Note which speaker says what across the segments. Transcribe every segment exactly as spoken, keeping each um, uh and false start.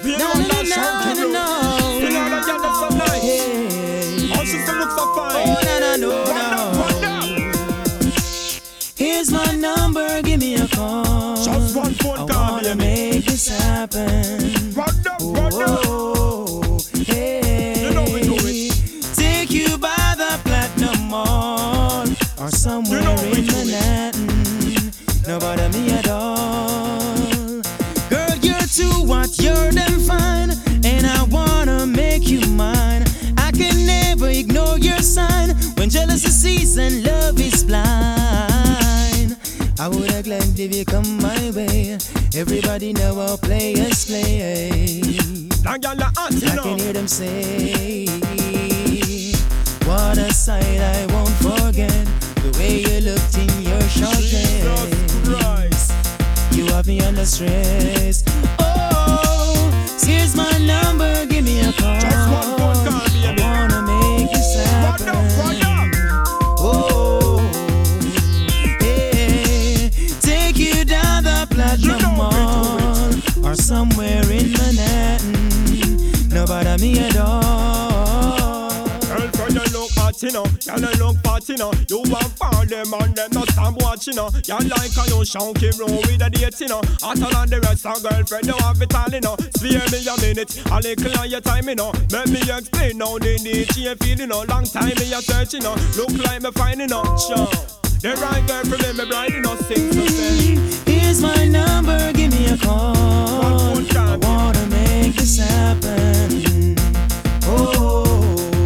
Speaker 1: you
Speaker 2: No,
Speaker 1: know
Speaker 2: no,
Speaker 1: that
Speaker 2: no,
Speaker 1: shout
Speaker 2: no,
Speaker 1: you.
Speaker 2: no.
Speaker 1: You know that girl that's so nice.
Speaker 2: Hey.
Speaker 1: Oh, sister look so fine.
Speaker 2: Oh, no, no, no,
Speaker 1: Run up,
Speaker 2: no.
Speaker 1: run up.
Speaker 2: Here's my number, give me a call.
Speaker 1: Just one phone
Speaker 2: I
Speaker 1: call,
Speaker 2: wanna
Speaker 1: baby.
Speaker 2: make this happen.
Speaker 1: Run up, run up.
Speaker 2: Oh, hey.
Speaker 1: You know we do it.
Speaker 2: Take you by the Platinum Mall or somewhere
Speaker 1: You know we
Speaker 2: in
Speaker 1: do it.
Speaker 2: Manhattan. No bother me at all. Girl, you're too what? You're damn fine, and I wanna make you mine. I can never ignore your sign when jealousy sees and love is blind. I woulda glad if you come my way. Everybody know how players play.
Speaker 1: That girl a hot, you
Speaker 2: I
Speaker 1: know.
Speaker 2: can hear them say, what a sight I won't forget. The way you looked in your short dress.
Speaker 1: Jesus Christ.
Speaker 2: You have me under stress. Oh, here's my number, give me a call.
Speaker 1: Just one phone call, baby.
Speaker 2: I wanna make this
Speaker 1: Run
Speaker 2: happen.
Speaker 1: up, run up.
Speaker 2: Oh, yeah. Take you down the Platinum
Speaker 1: You know we
Speaker 2: Mall or somewhere in Manhattan. No bother me at all.
Speaker 1: Girlfriend, you look hot, you know. Girl, you look fat, you know. You want for them and them not stand watching, you know. You like how you shonky roll with a date, you know. Hotter than the rest of girlfriend, you have it all, you know. Spare me a minute, a little of your time, you know. Let me explain now the need you feel, you know. Long time me a search, you know. Look like me fine, you know. Sure. The right girl for me, me bride, you know. Sing so say.
Speaker 2: Here's my number, give me a call.
Speaker 1: One more time.
Speaker 2: I wanna make this happen. Oh,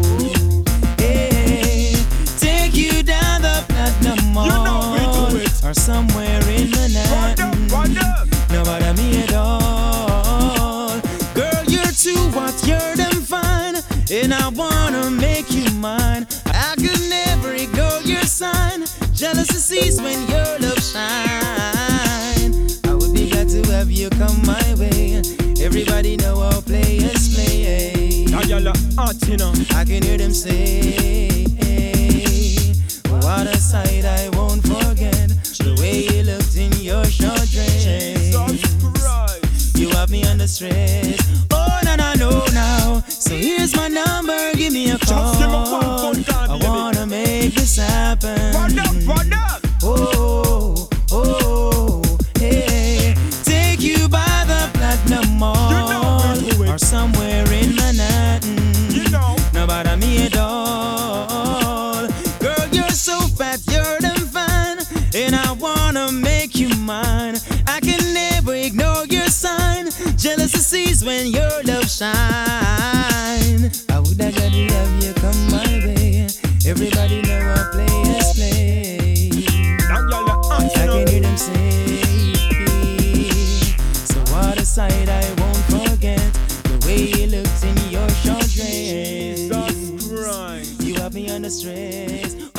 Speaker 2: yeah. Take you down the Platinum Mall
Speaker 1: You know we do it.
Speaker 2: or somewhere in
Speaker 1: Run
Speaker 2: Manhattan.
Speaker 1: up, run up.
Speaker 2: No bother me at all. Girl, you're too what? You're damn fine, and I wanna make you mine. I could never ignore your sign. Jealousy sees when your love shine. I would be glad to have you come my way. Everybody know how players play.
Speaker 1: That girl a hot, you know.
Speaker 2: I can hear them say, what a sight I won't forget. The way you looked in your short dress.
Speaker 1: Jesus Christ.
Speaker 2: You have me under stress. Oh, no, no, no, now. So here's my number, give me a call.
Speaker 1: Just give me one phone call,
Speaker 2: I
Speaker 1: baby.
Speaker 2: wanna make this happen.
Speaker 1: Run up, run up.
Speaker 2: Oh, oh, hey. Take you by the Platinum Mall
Speaker 1: You know we do it.
Speaker 2: or somewhere in Manhattan.
Speaker 1: You know.
Speaker 2: No bother me at all. Girl, you're so fat, you're damn fine, and I wanna make you mine. I can never ignore your sign. Jealousy sees when your love shine. I would have got to have you come my way. Everybody know how players play.
Speaker 1: That girl a hot,
Speaker 2: I
Speaker 1: you know.
Speaker 2: can hear them say, so what a sight I won't forget. The way you looked in your short dress.
Speaker 1: Jesus Christ.
Speaker 2: You have me under stress.